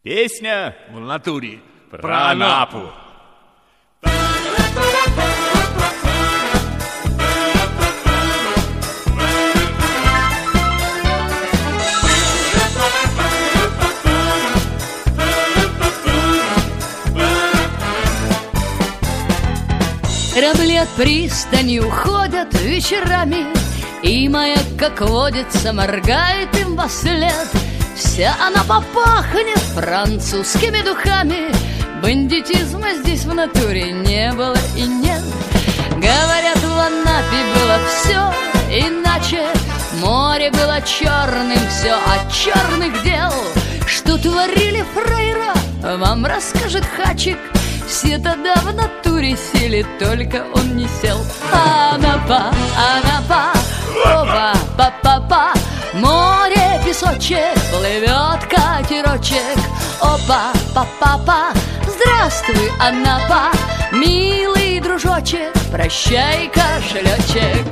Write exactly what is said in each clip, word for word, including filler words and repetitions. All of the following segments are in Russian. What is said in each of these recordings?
Песня в натуре про Анапу. Корабли от пристани уходят вечерами, и маяк, как водится, моргает им вослед. Вся она попахнет французскими духами. Бандитизма здесь в натуре не было и нет. Говорят, в Анапе было все иначе. Море было черным, все от черных дел. Что творили фрейра, вам расскажет Хачик. Все тогда в натуре сели, только он не сел. Анапа, Анапа, опа, па-па-па. Море, песочек, плывет катерочек. Опа, па-па-па. Здравствуй, Анапа, милый дружочек, прощай, кошелечек.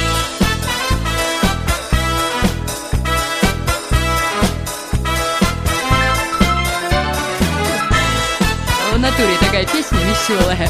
В натуре такая песня веселая.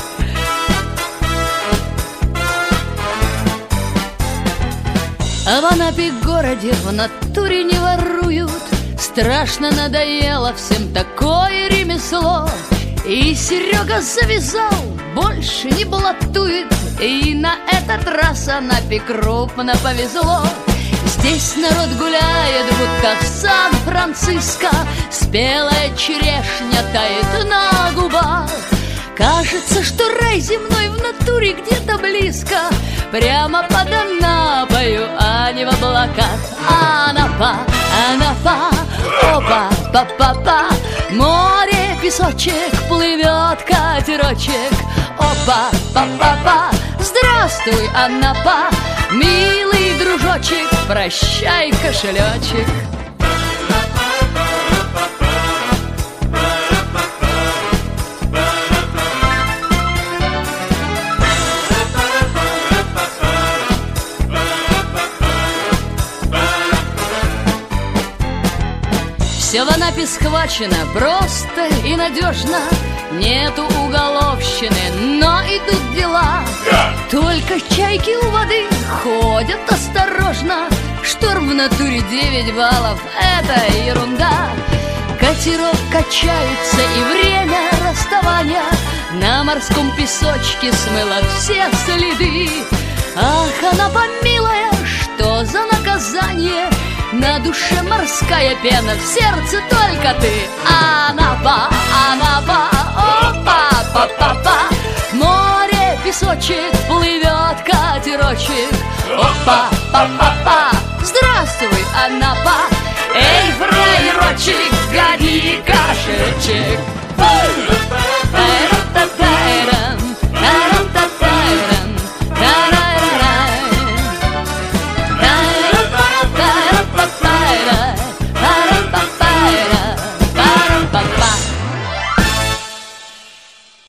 А в Анапе городе в натуре не воруют. Страшно надоело всем такое ремесло. И Серега завязал, больше не блатует. И на этот раз Анапе крупно повезло. Здесь народ гуляет, будто в Сан-Франциско. Спелая черешня тает на губах. Кажется, что рай земной в натуре где-то близко. Прямо под Анапою, а не в облаках. Анапа, Анапа, опа, па-па-па. Море, песочек, плывет катерочек. Опа, па-па-па. Здравствуй, Анапа, милый дружочек, прощай, кошелечек. Все в Анапе схвачено просто и надежно. Нету уголовщины, но идут дела. Только чайки у воды ходят осторожно. Шторм в натуре девять баллов, это ерунда. Катеров качается, и время расставания на морском песочке смыло все следы. Ах, Анапа милая, что за наказание? На душе морская пена, в сердце только ты. Анапа, Анапа, опа, па-па-па. Море, песочек, плывет катерочек. Опа, па-па-па. Здравствуй, Анапа, эй, фраерочек, гони кошелечек.